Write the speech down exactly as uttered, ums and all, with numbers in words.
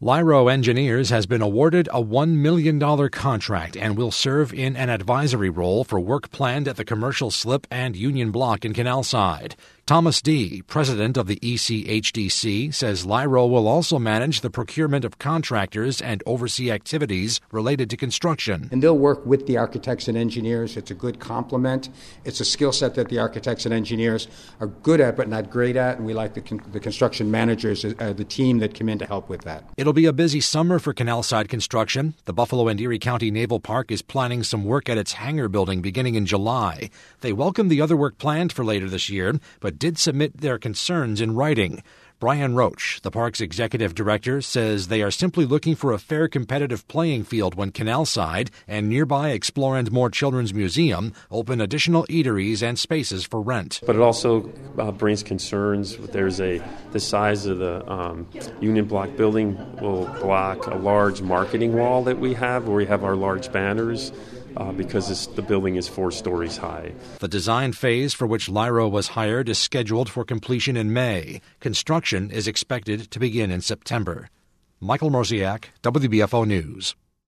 Lyro Engineers has been awarded a one million dollars contract and will serve in an advisory role for work planned at the Commercial Slip and Union Block in Canalside. Thomas Dee, president of the E C H D C, says Lyro will also manage the procurement of contractors and oversee activities related to construction. And they'll work with the architects and engineers. It's a good complement. It's a skill set that the architects and engineers are good at but not great at, and we like the, con- the construction managers, uh, the team that come in to help with that. It'll be a busy summer for Canalside construction. The Buffalo and Erie County Naval Park is planning some work at its hangar building beginning in July. They welcome the other work planned for later this year, but did submit their concerns in writing. Brian Roach, the park's executive director, says they are simply looking for a fair competitive playing field when Canalside and nearby Explore and More Children's Museum open additional eateries and spaces for rent. But it also uh, brings concerns. There's a the size of the um, Union Block building will block a large marketing wall that we have where we have our large banners. Uh, because this, the building is four stories high. The design phase for which Lyro was hired is scheduled for completion in May. Construction is expected to begin in September. Michael Mrosiak, W B F O News.